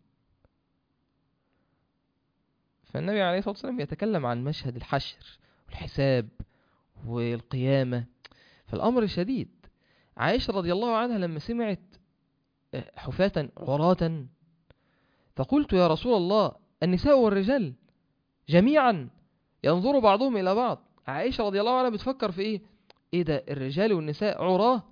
فالنبي عليه الصلاة والسلام يتكلم عن مشهد الحشر والحساب والقيامة، فالأمر شديد. عائشة رضي الله عنها لما سمعت حفاة عراة فقلت يا رسول الله النساء والرجال جميعا ينظر بعضهم إلى بعض، عائشة رضي الله عنها بتفكر في ايه ده، الرجال والنساء عراه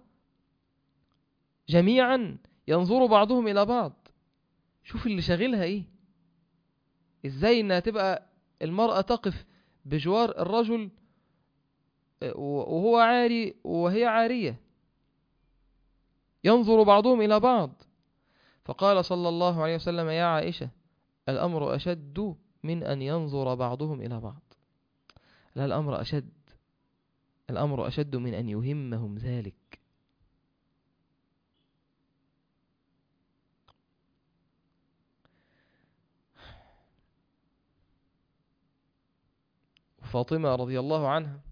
جميعا ينظر بعضهم الى بعض. شوف اللي شاغلها ايه، ازاي انها تبقى المرأة تقف بجوار الرجل وهو عاري وهي عارية، ينظر بعضهم إلى بعض. فقال صلى الله عليه وسلم: يا عائشة، الأمر أشد من أن ينظر بعضهم إلى بعض. لا، الأمر أشد من أن يهمهم ذلك. فاطمة رضي الله عنها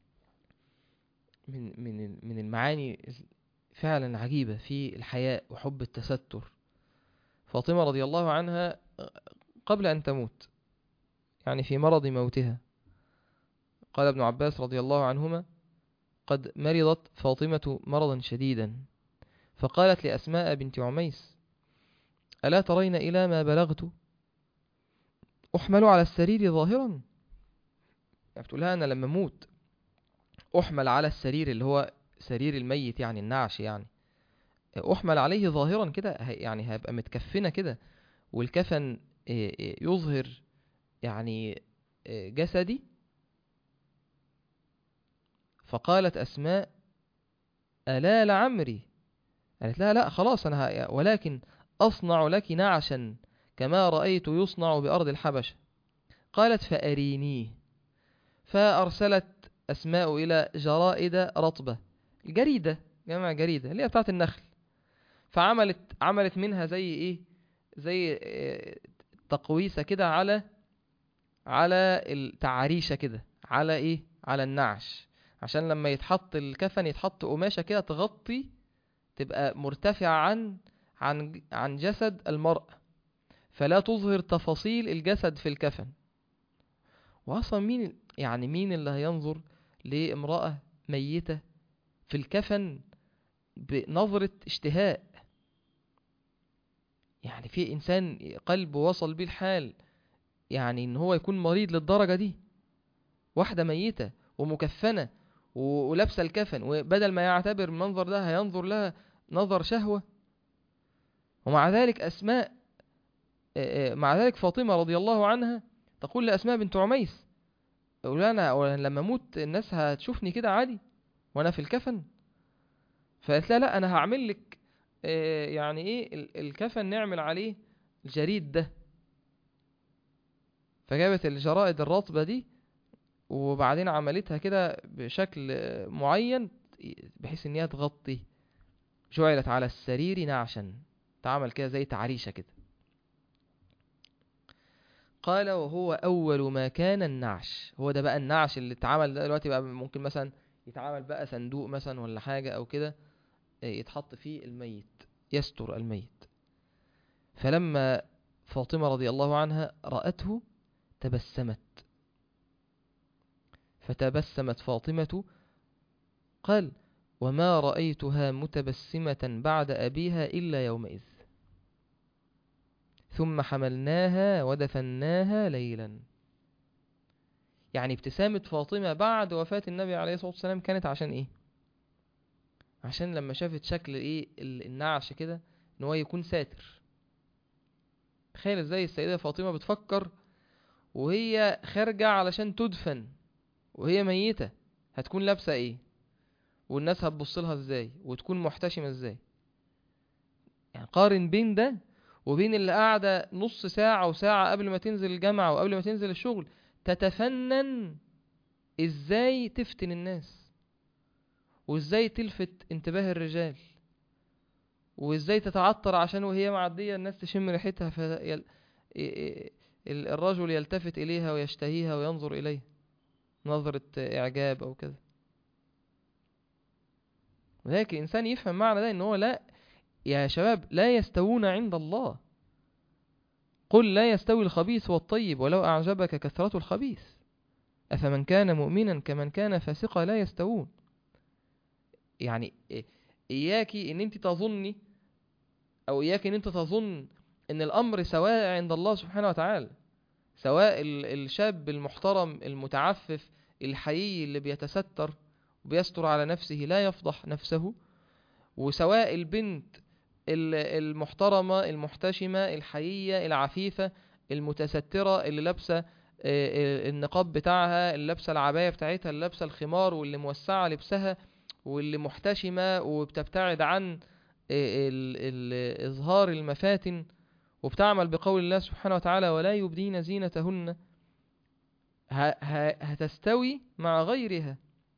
من المعاني فعلا عجيبة في الحياء وحب التستر. فاطمة رضي الله عنها قبل أن تموت، يعني في مرض موتها، قال ابن عباس رضي الله عنهما: قد مرضت فاطمة مرضا شديدا، فقالت لأسماء بنت عميس: ألا ترين إلى ما بلغت، أحمل على السرير ظاهرا؟ يعني بتقول لها: أنا لما موت أحمل على السرير اللي هو سرير الميت، يعني النعش، يعني أحمل عليه ظاهرا كده، يعني هيبقى متكفنة كده، والكفن يظهر يعني جسدي. فقالت أسماء: ألا لعمري. قالت لها: لا خلاص أنا ولكن أصنع لك نعشا كما رأيت يصنع بأرض الحبشة. قالت: فأرينيه. فأرسلت أسماء إلى جرائد رطبة، الجريدة جمع جريدة اللي هي بتاعت النخل، عملت منها زي ايه، زي تقويسة كده على التعريشة كده، على ايه، على النعش، عشان لما يتحط الكفن يتحط قماشة كده تغطي، تبقى مرتفعة عن جسد المرأة، فلا تظهر تفاصيل الجسد في الكفن. وأصلا مين اللي هينظر لامرأة ميتة في الكفن بنظرة اشتهاء؟ يعني في إنسان قلبه وصل بيه الحال يعني إن هو يكون مريض للدرجة دي، واحدة ميتة ومكفنة ولابسة الكفن، وبدل ما يعتبر المنظر ده هينظر لها نظر شهوة. ومع ذلك مع ذلك فاطمة رضي الله عنها تقول لأسماء بنت عميس: أقول أنا لما أموت الناس هتشوفني كده عادي وأنا في الكفن؟ فقالت لا أنا هعمل لك يعني إيه الكفن نعمل عليه الجريد ده. فجابت الجرائد الرطبة دي وبعدين عملتها كده بشكل معين بحيث ان هي تغطي، جعلت على السرير نعشا، تعمل كده زي تعريشة كده. قال: وهو أول ما كان النعش. هو ده بقى النعش اللي اتعمل ده دلوقتي، بقى ممكن مثلا يتعمل بقى صندوق مثلا ولا حاجة أو كده يتحط فيه الميت، يستر الميت. فلما فاطمة رضي الله عنها رأته تبسمت، فتبسمت فاطمة. قال: وما رأيتها متبسمة بعد أبيها إلا يومئذ، ثم حملناها ودفناها ليلا. يعني ابتسامة فاطمة بعد وفاة النبي عليه الصلاة والسلام كانت عشان ايه؟ عشان لما شافت شكل ايه النعش كده ان هو يكون ساتر. تخيل ازاي السيدة فاطمة بتفكر وهي خارجة علشان تدفن وهي ميتة، هتكون لابسة ايه، والناس هتبص لها ازاي، وتكون محتشمة ازاي. يعني قارن بين ده وبين اللي قاعدة نص ساعة وساعة قبل ما تنزل الجامعة وقبل ما تنزل الشغل تتفنن ازاي تفتن الناس، وازاي تلفت انتباه الرجال، وازاي تتعطر عشان وهي معدية الناس تشم ريحتها الرجل يلتفت اليها ويشتهيها وينظر اليها نظرة اعجاب او كده. ولكن الانسان يفهم معنى ده ان هو لا يا شباب لا يستوون عند الله. قل لا يستوي الخبيث والطيب ولو أعجبك كثرة الخبيث، أفمن كان مؤمنا كمن كان فاسقا لا يستوون. يعني إياكي إن أنت تظني، أو إياكي إن أنت تظن إن الأمر سواء عند الله سبحانه وتعالى، سواء الشاب المحترم المتعفف الحيي اللي بيتستر وبيستر على نفسه لا يفضح نفسه، وسواء البنت المحترمة المحتشمة الحيية العفيفة المتسترة اللي لابسة النقاب بتاعها، اللي لابسة العباية بتاعتها، اللي لابسة الخمار، واللي موسعة لبسها، واللي محتشمة وبتبتعد عن إظهار المفاتن، وبتعمل بقول الله سبحانه وتعالى ولا يبدين زينتهن، هتستوي مع غيرها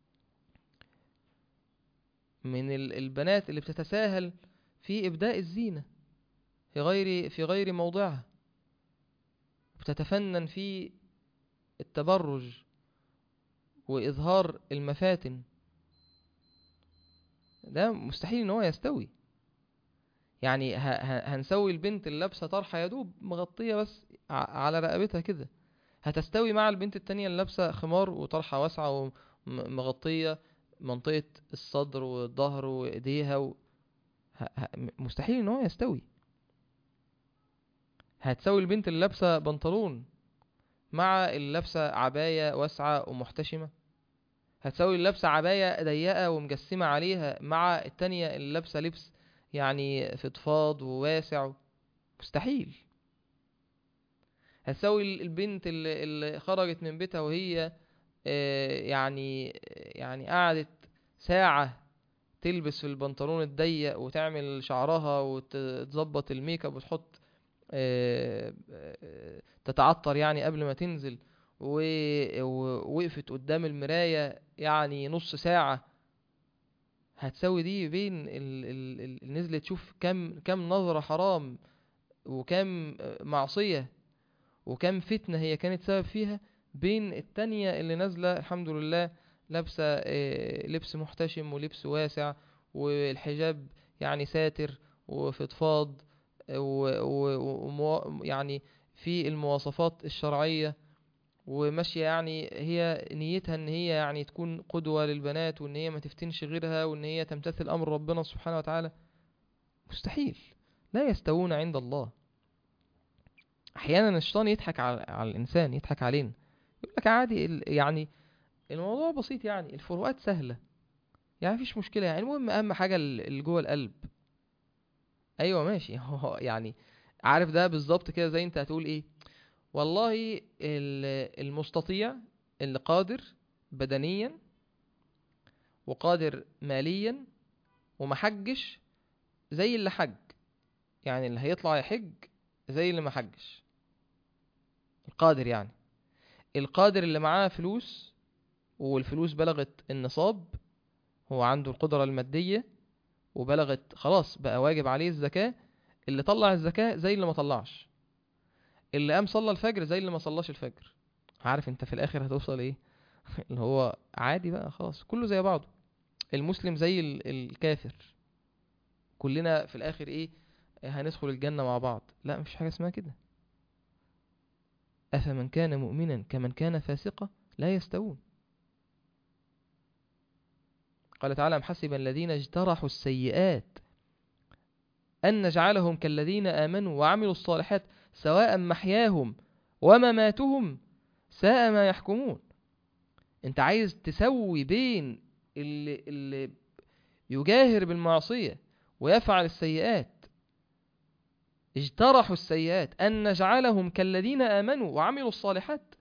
من البنات اللي بتتساهل في إبداء الزينة في غير موضعها، بتتفنن في التبرج وإظهار المفاتن. ده مستحيل ان هو يستوي. يعني هنسوي البنت اللي لابسه طرحه يدوب مغطيه بس على رقبتها كده، هتستوي مع البنت التانية اللي لابسه خمار وطرحه واسعه ومغطيه منطقه الصدر والظهر وايديها مستحيل ان هو يستوي. هتسوي البنت اللي لابسه بنطلون مع اللي لابسه عبايه واسعه ومحتشمه؟ هتسوي اللي لابسه عبايه ضيقه ومجسمه عليها مع التانية اللي لابسه لبس يعني فضفاض وواسع؟ مستحيل. هتسوي البنت اللي خرجت من بيتها وهي يعني قعدت ساعة تلبس في البنطلون الضيق وتعمل شعرها وتظبط الميك اب وتحط تتعطر يعني قبل ما تنزل، ووقفت قدام المراية يعني نص ساعة؟ هتسوي دي بين نزلت تشوف كم نظرة حرام وكم معصية وكم فتنة هي كانت سبب فيها، بين التانية اللي نازلة الحمد لله لابسة لبس محتشم ولبس واسع والحجاب يعني ساتر وفضفاض يعني في المواصفات الشرعية، وماشية يعني هي نيتها ان هي يعني تكون قدوة للبنات، وان هي ما تفتنش غيرها، وان هي تمتثل امر ربنا سبحانه وتعالى. مستحيل. لا يستوون عند الله. احيانا الشيطان يضحك على الانسان، يضحك علينا، يقول لك عادي يعني الموضوع بسيط، يعني الفروقات سهلة، يعني مفيش مشكلة، يعني المهم اهم حاجة اللي جوه القلب. ايوه ماشي هو يعني عارف ده بالظبط كده، زي انت هتقول ايه، والله المستطيع اللي قادر بدنيا وقادر ماليا ومحجش زي اللي حج، يعني اللي هيطلع يحج زي اللي محجش. القادر يعني القادر اللي معاه فلوس والفلوس بلغت النصاب، هو عنده القدرة المادية وبلغت خلاص بقى واجب عليه الزكاة، اللي طلع الزكاة زي اللي ما طلعش، اللي قام صلى الفجر زي اللي ما صلاش الفجر. عارف انت في الاخر هتوصل ايه؟ اللي هو عادي بقى خلاص كله زي بعضه، المسلم زي الكافر، كلنا في الاخر ايه؟ هندخل الجنة مع بعض. لا مفيش حاجة اسمها كده. افمن كان مؤمنا كمن كان فاسقا لا يستوون. قال تعالى أم حسب الذين اجترحوا السيئات أن نجعلهم كالذين آمنوا وعملوا الصالحات سواء محياهم ومماتهم ساء ما يحكمون. انت عايز تسوي بين اللي يجاهر بالمعصية ويفعل السيئات، اجترحوا السيئات أن نجعلهم كالذين آمنوا وعملوا الصالحات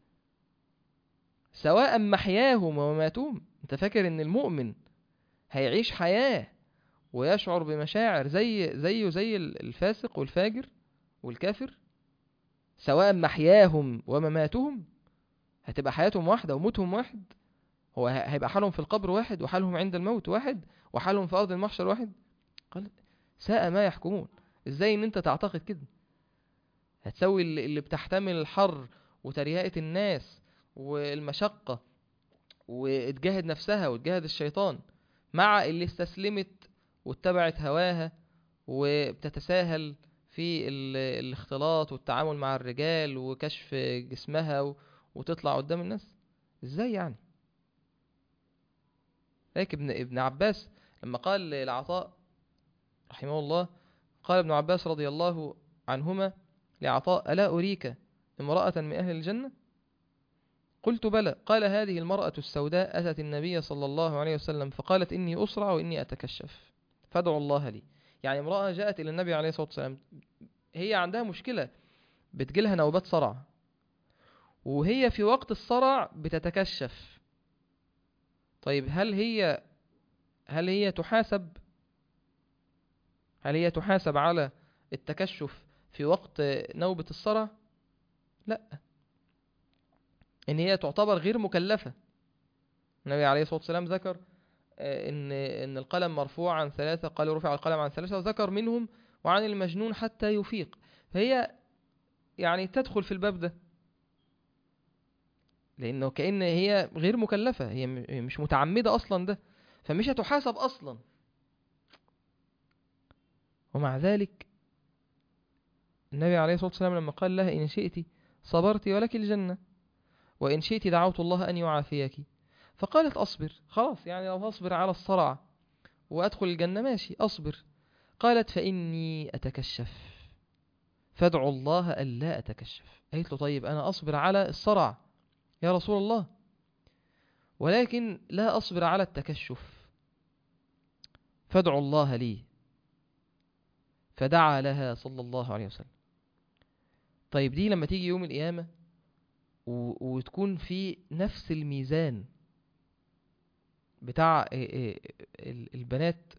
سواء محياهم ومماتهم. انت فاكر ان المؤمن هيعيش حياة ويشعر بمشاعر زي الفاسق والفاجر والكافر؟ سواء محياهم ومماتهم، هتبقى حياتهم واحدة وموتهم واحد، هو هيبقى حالهم في القبر واحد وحالهم عند الموت واحد وحالهم في أرض المحشر واحد. قال ساء ما يحكمون. ازاي ان انت تعتقد كده؟ هتسوي اللي بتحتمل الحر وترياقة الناس والمشقة وتجاهد نفسها وتجاهد الشيطان مع اللي استسلمت واتبعت هواها وبتتساهل في الاختلاط والتعامل مع الرجال وكشف جسمها وتطلع قدام الناس؟ ازاي يعني؟ لكن ابن عباس لما قال لعطاء رحمه الله، قال ابن عباس رضي الله عنهما لعطاء ألا أريك امرأة من أهل الجنة؟ قلت بلى. قال هذه المرأة السوداء أتت النبي صلى الله عليه وسلم فقالت إني أسرع وإني أتكشف فادعوا الله لي. يعني امرأة جاءت إلى النبي عليه الصلاة والسلام، هي عندها مشكلة، بتجيلها نوبات صرع، وهي في وقت الصرع بتتكشف. طيب هل هي تحاسب على التكشف في وقت نوبة الصرع؟ لا، ان هي تعتبر غير مكلفة. النبي عليه الصلاة والسلام ذكر ان القلم مرفوع عن ثلاثة، قال رفع القلم عن ثلاثة، وذكر منهم وعن المجنون حتى يفيق. فهي يعني تدخل في الباب ده، لانه كأن هي غير مكلفة، هي مش متعمدة اصلا ده، فمش هتحاسب اصلا. ومع ذلك النبي عليه الصلاة والسلام لما قال لها إن شئت صبرت ولك الجنة وإن شئت دعوت الله أن يعافيك، فقالت أصبر، خلاص يعني لو هصبر على الصرع وأدخل الجنة ماشي أصبر. قالت فإني أتكشف فادعوا الله ألا أتكشف. قالت له طيب أنا أصبر على الصرع يا رسول الله، ولكن لا أصبر على التكشف، فادعوا الله لي. فدعا لها صلى الله عليه وسلم. طيب دي لما تيجي يوم القيامة وتكون في نفس الميزان بتاع البنات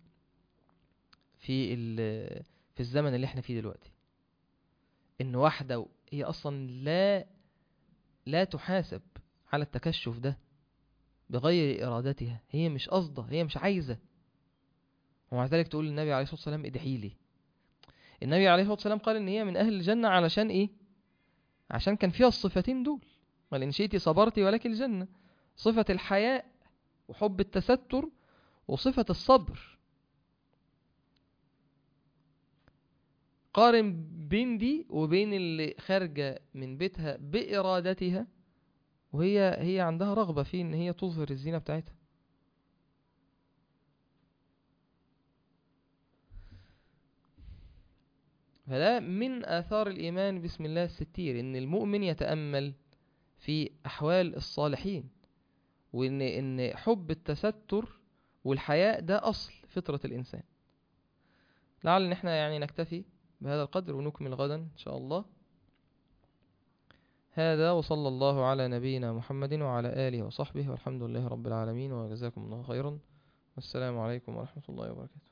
في الزمن اللي احنا فيه دلوقتي، ان واحدة هي اصلا لا تحاسب على التكشف ده بغير ارادتها، هي مش قصده، هي مش عايزة، ومع ذلك تقول للنبي عليه الصلاة والسلام ادعي لي. النبي عليه الصلاة والسلام قال ان هي من اهل الجنة علشان ايه؟ عشان كان فيها الصفتين دول، قال ان شئتي صبرت ولك الجنة، صفة الحياء وحب التستر وصفة الصبر. قارن بين دي وبين اللي خارجة من بيتها بإرادتها وهي عندها رغبة في ان هي تظهر الزينة بتاعتها. فده من آثار الإيمان بسم الله الستير، ان المؤمن يتأمل في أحوال الصالحين، وان حب التستر والحياء ده أصل فطرة الإنسان. لعل ان احنا يعني نكتفي بهذا القدر ونكمل غدا إن شاء الله. هذا وصلى الله على نبينا محمد وعلى آله وصحبه والحمد لله رب العالمين، وجزاكم الله خيرا، والسلام عليكم ورحمة الله وبركاته.